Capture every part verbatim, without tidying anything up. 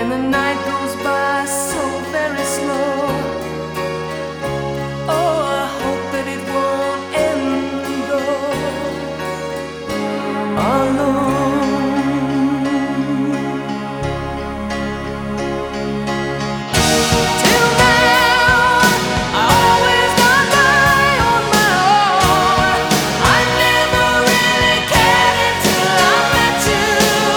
and the night goes by so very slow. Oh, I hope that it won't end though alone. Till now, I always got by on my own. I never really cared until I met you.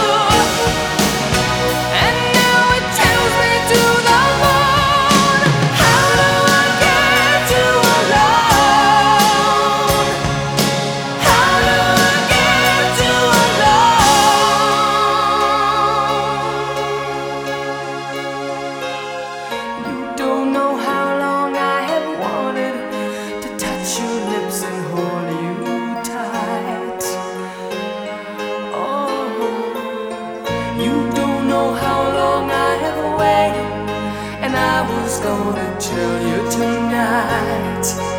And now it tells me to the moon. How do I get you alone? How do I get you alone? You don't know how long I have wanted to touch your lips and hold you tight. Oh, you don't know how long I have waited, and I was gonna tell you tonight.